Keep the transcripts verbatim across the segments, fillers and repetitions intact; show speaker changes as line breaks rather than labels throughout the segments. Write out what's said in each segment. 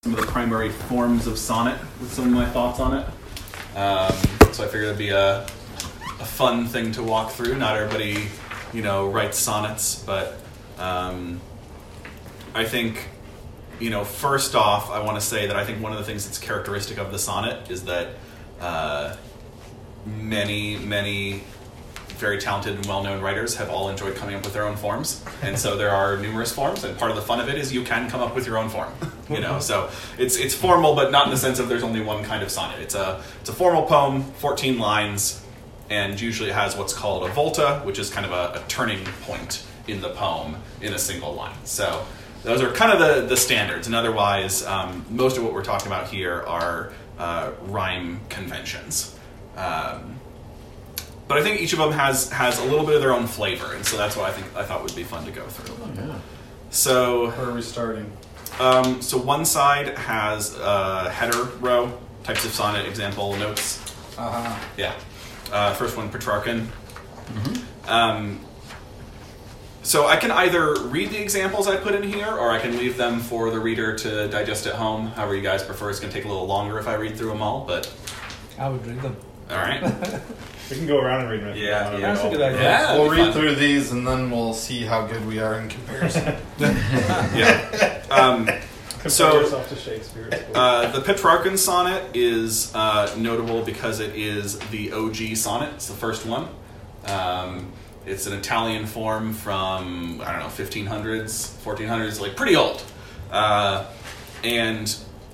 some of the primary forms of sonnet with some of my thoughts on it. Um, so I figured it'd be a, a fun thing to walk through. Not everybody, you know, writes sonnets, but um, I think, you know, first off, I want to say that I think one of the things that's characteristic of the sonnet is that uh, many, many very talented and well-known writers have all enjoyed coming up with their own forms, and so there are numerous forms, and part of the fun of it is you can come up with your own form. You know, so it's it's formal, but not in the sense of there's only one kind of sonnet. It's a it's a formal poem, fourteen lines, and usually it has what's called a volta, which is kind of a, a turning point in the poem in a single line. So those are kind of the, the standards, and otherwise, um, most of what we're talking about here are uh, rhyme conventions. Um, but I think each of them has has a little bit of their own flavor, and so that's what I think I thought would be fun to go through.
Oh, yeah.
So
where are we starting?
Um, so one side has a header row, types of sonnet, example, notes.
Uh-huh.
Yeah. Uh, first one, Petrarchan. Mm-hmm. Um, so I can either read the examples I put in here, or I can leave them for the reader to digest at home, however you guys prefer. It's going to take a little longer if I read through them all, but...
I would read them.
All right.
We can go around and read them.
Yeah, yeah.
That's a good idea.
Yeah,
We'll read
fun.
through these and then we'll see how good we are in comparison.
Yeah. Um,
Compare
so,
yourself to Shakespeare.
uh, the Petrarchan sonnet is uh, notable because it is the O G sonnet. It's the first one. Um, it's an Italian form from, I don't know, fifteen hundreds, fourteen hundreds, like pretty old. Uh, and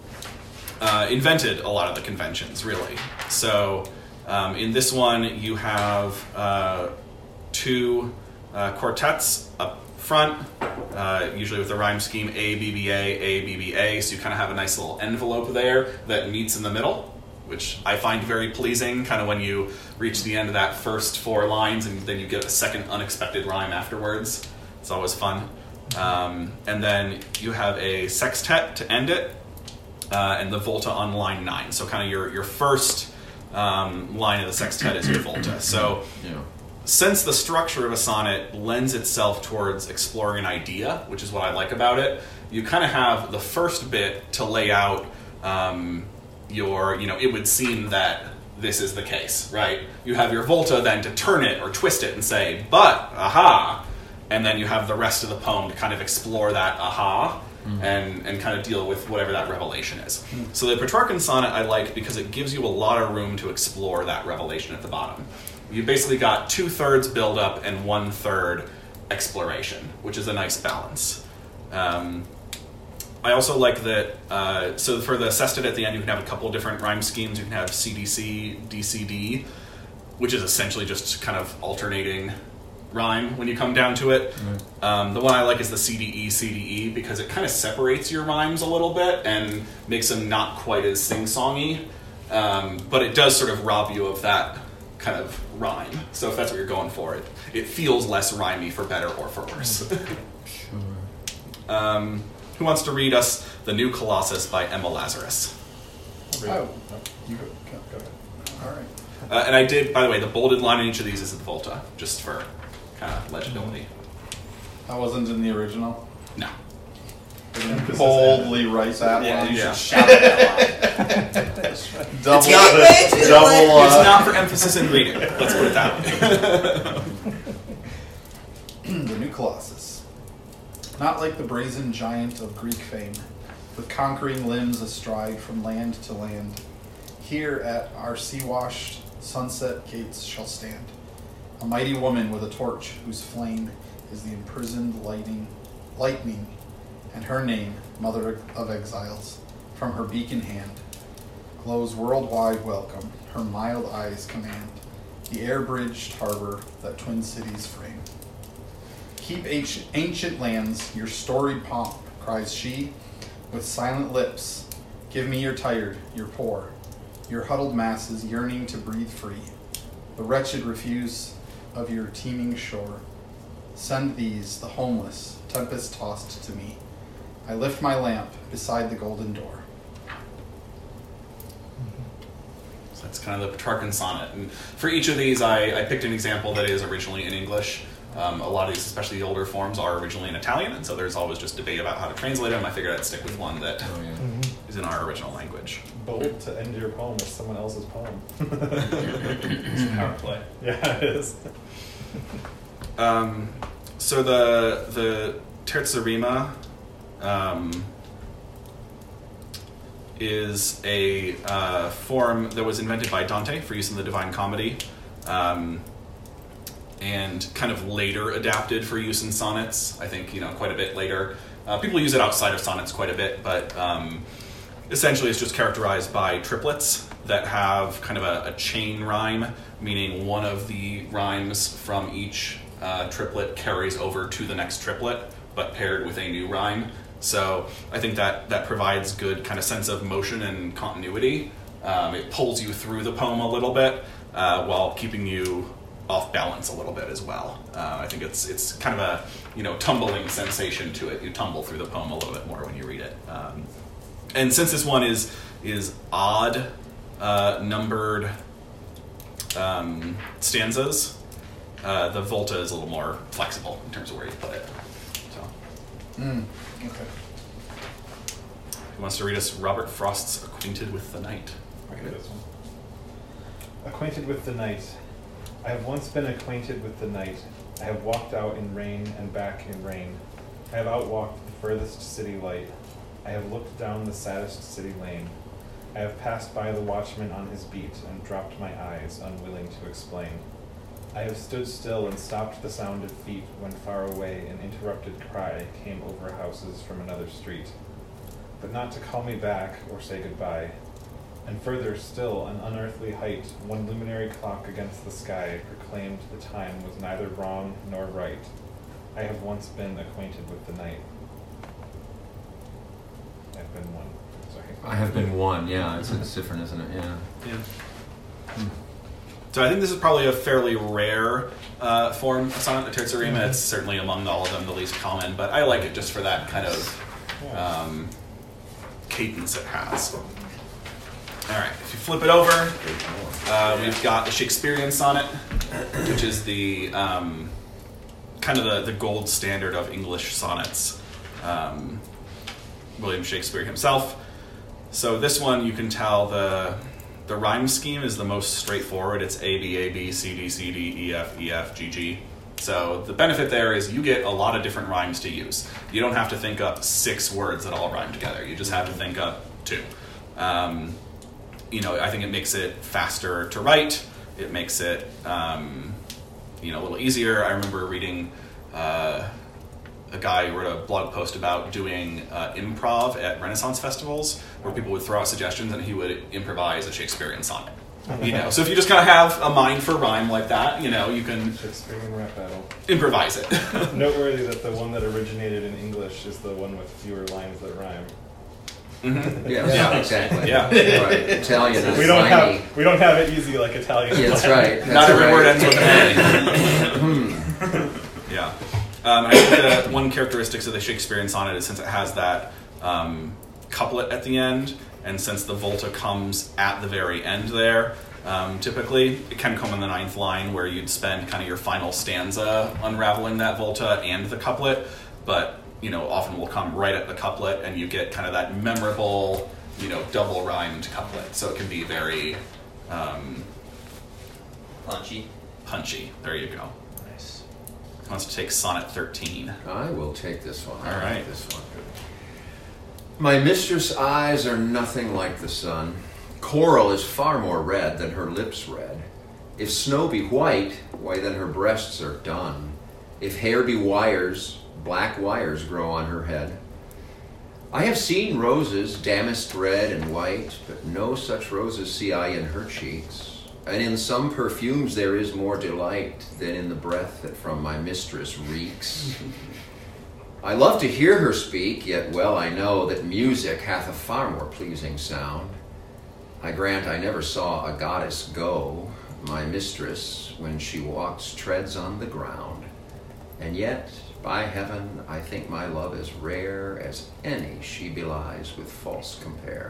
uh, invented a lot of the conventions, really. So um, in this one, you have uh, two uh, quartets up front, uh, usually with the rhyme scheme A, B, B, A, A, B, B, A, so you kind of have a nice little envelope there that meets in the middle, which I find very pleasing, kind of when you reach the end of that first four lines and then you get a second unexpected rhyme afterwards. It's always fun. Um, and then you have a sextet to end it, uh, and the volta on line nine. So kind of your, your first um, line of the sextet is your volta. So
Yeah.
since the structure of a sonnet lends itself towards exploring an idea, which is what I like about it, you kind of have the first bit to lay out um, your, you know, it would seem that this is the case, right? You have your volta then to turn it or twist it and say, but, aha, and then you have the rest of the poem to kind of explore that aha mm. and, and kind of deal with whatever that revelation is. Mm. So the Petrarchan sonnet I like because it gives you a lot of room to explore that revelation at the bottom. You basically got two-thirds build-up and one-third exploration, which is a nice balance. Um, I also like that, uh, so for the sestet at the end, you can have a couple of different rhyme schemes. You can have C D C, D C D, which is essentially just kind of alternating rhyme when you come down to it. Mm. Um, the one I like is the C D E, C D E, because it kind of separates your rhymes a little bit and makes them not quite as sing-songy, um, but it does sort of rob you of that kind of rhyme. So if that's what you're going for, it it feels less rhymey for better or for worse.
Sure.
um, who wants to read us The New Colossus by Emma Lazarus?
Oh, you go, go, go ahead. All right.
Uh, and I did, by the way, the bolded line in each of these is the volta, just for kind of legibility.
That wasn't in the original.
No.
Boldly write that
Yeah,
line.
you should shout that line.
Double,
It's not,
the, double, uh,
it's not for emphasis in reading. Let's put it that way.
The New Colossus. Not like the brazen giant of Greek fame, with conquering limbs astride from land to land. Here at our sea-washed sunset gates shall stand a mighty woman with a torch whose flame is the imprisoned lighting, lightning, and her name, Mother of Exiles, from her beacon hand, glows worldwide welcome, her mild eyes command the air-bridged harbor that twin cities frame. Keep ancient, ancient lands, your storied pomp, cries she, with silent lips. Give me your tired, your poor, your huddled masses yearning to breathe free. The wretched refuse of your teeming shore. Send these, the homeless, tempest-tossed to me. I lift my lamp beside the golden door.
So that's kind of the Petrarchan sonnet. And for each of these, I, I picked an example that is originally in English. Um, a lot of these, especially the older forms, are originally in Italian, and so there's always just debate about how to translate them. I figured I'd stick with one that
Oh, yeah.
Mm-hmm.
is is in our original language.
Bold to end your poem with someone else's poem.
It's a power play.
Yeah, it is.
Um, so the the terza rima um, is a uh, form that was invented by Dante for use in the Divine Comedy, um, and kind of later adapted for use in sonnets. I think you know quite a bit later. Uh, people use it outside of sonnets quite a bit, but um, essentially it's just characterized by triplets that have kind of a, a chain rhyme, meaning one of the rhymes from each uh, triplet carries over to the next triplet, but paired with a new rhyme. So I think that that provides good kind of sense of motion and continuity. Um, it pulls you through the poem a little bit uh, while keeping you off balance a little bit as well. Uh, I think it's it's kind of a you know tumbling sensation to it. You tumble through the poem a little bit more when you read it. Um, and since this one is is odd uh, numbered um, stanzas, uh, the volta is a little more flexible in terms of where you put it. So,
Mm, okay.
who wants to read us Robert Frost's "Acquainted with the Night"?
I can do this one. Acquainted with the night. I have once been acquainted with the night. I have walked out in rain and back in rain. I have outwalked the furthest city light. I have looked down the saddest city lane. I have passed by the watchman on his beat and dropped my eyes, unwilling to explain. I have stood still and stopped the sound of feet when far away an interrupted cry came over houses from another street. But not to call me back or say goodbye. And further still, an unearthly height, one luminary clock against the sky proclaimed the time was neither wrong nor right. I have once been acquainted with the night. I've been one. Sorry.
I have been one. Yeah, it's, it's different, isn't it? Yeah.
Yeah. So I think this is probably a fairly rare uh, form of sonnet, the terza rima. It's certainly among all of them the least common, but I like it just for that kind of um, cadence it has. All right, if you flip it over, uh, we've got the Shakespearean sonnet, which is the um, kind of the, the gold standard of English sonnets. Um, William Shakespeare himself. So this one, you can tell the the rhyme scheme is the most straightforward. It's A, B, A, B, C, D, C, D, E, F, E, F, G, G. So the benefit there is you get a lot of different rhymes to use. You don't have to think up six words that all rhyme together. You just have to think up two. Um, you know, I think it makes it faster to write. It makes it, um, you know, a little easier. I remember reading uh, a guy who wrote a blog post about doing uh, improv at Renaissance festivals, where people would throw out suggestions and he would improvise a Shakespearean sonnet. You know, so if you just kind of have a mind for rhyme like that, you know, you can
Shakespearean rap battle.
improvise it.
Noteworthy that the one that originated in English is the one with fewer lines that rhyme.
Mm-hmm.
Yeah,
Yeah.
exactly.
Yeah.
Right. Italian is
We don't
tiny.
have we don't have it easy like Italian.
Yeah, that's right. That's
Not every
right.
word ends with an A. Yeah. Um, I think the one characteristic of the Shakespearean sonnet is since it has that um, couplet at the end, and since the volta comes at the very end there, um, typically it can come in the ninth line where you'd spend kind of your final stanza unraveling that volta and the couplet, but you know often will come right at the couplet and you get kind of that memorable, you know, double rhymed couplet. So it can be very um,
Punchy.
punchy. There you go.
Nice.
Who wants to take sonnet thirteen?
I will take this one. I
All
like
right.
this one. My mistress' eyes are nothing like the sun. Coral is far more red than her lips red. If snow be white, why then her breasts are dun. If hair be wires, black wires grow on her head. I have seen roses damasked red and white, but no such roses see I in her cheeks. And in some perfumes there is more delight than in the breath that from my mistress reeks. I love to hear her speak, yet well I know that music hath a far more pleasing sound. I grant I never saw a goddess go. My mistress, when she walks, treads on the ground. And yet, by heaven, I think my love as rare as any she belies with false compare.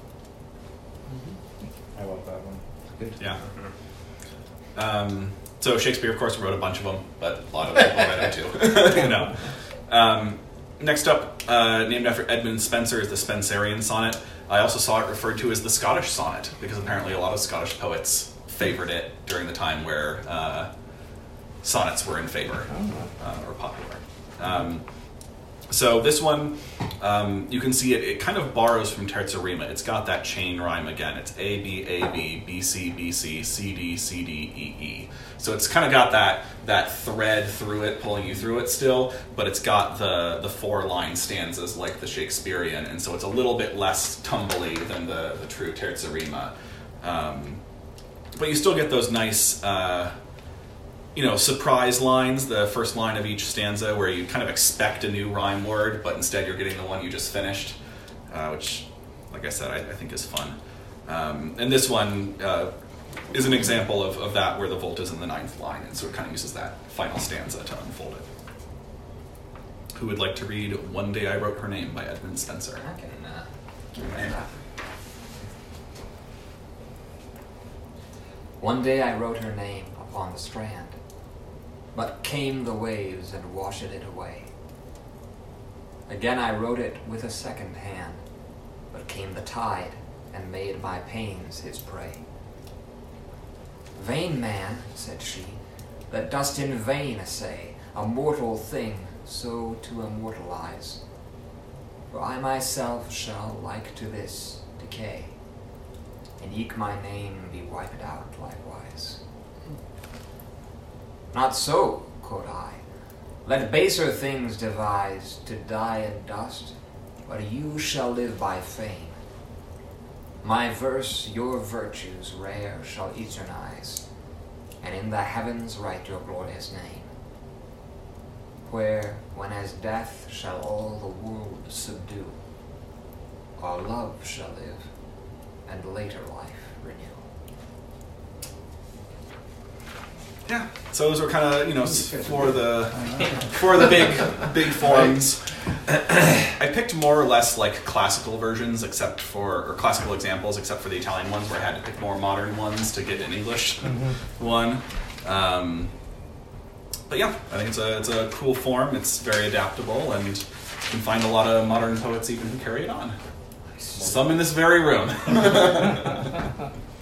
I love that one.
Good.
Yeah. Um, so Shakespeare, of course, wrote a bunch of them, but a lot of people read them too. You know. Um, next up, uh, named after Edmund Spenser, is the Spenserian sonnet. I also saw it referred to as the Scottish sonnet, because apparently a lot of Scottish poets favored it during the time where uh, sonnets were in favor uh, or popular. Um, so this one, um, you can see it, it kind of borrows from Terza Rima. It's got that chain rhyme again. It's A, B, A, B, B, C, B, C, C, D, C, D, E, E. So it's kind of got that that thread through it, pulling you through it still, but it's got the, the four-line stanzas like the Shakespearean, and so it's a little bit less tumbly than the, the true Terza Rima. Um, but you still get those nice... Uh, you know, surprise lines, the first line of each stanza, where you kind of expect a new rhyme word, but instead you're getting the one you just finished, uh, which, like I said, I, I think is fun. Um, and this one uh, is an example of, of that, where the volt is in the ninth line, and so it kind of uses that final stanza to unfold it. Who would like to read One Day I Wrote Her Name by Edmund Spenser?
I can uh, give it that. One day I wrote her name upon the strand, but came the waves and washed it away. Again I wrote it with a second hand, but came the tide and made my pains his prey. Vain man, said she, that dost in vain essay a mortal thing so to immortalize. For I myself shall, like to this, decay, and eke my name be wiped out likewise. Not so, quoth I. Let baser things devise to die in dust, but you shall live by fame. My verse your virtues rare shall eternize, and in the heavens write your glorious name. Where, when as death shall all the world subdue, our love shall live, and later life renew.
Yeah, so those are kind of, you know, for the for the big big forms. I picked more or less like classical versions, except for or classical examples, except for the Italian ones, where I had to pick more modern ones to get an English mm-hmm. one. Um, but yeah, I think it's a it's a cool form. It's very adaptable, and you can find a lot of modern poets even who carry it on. Some in this very room.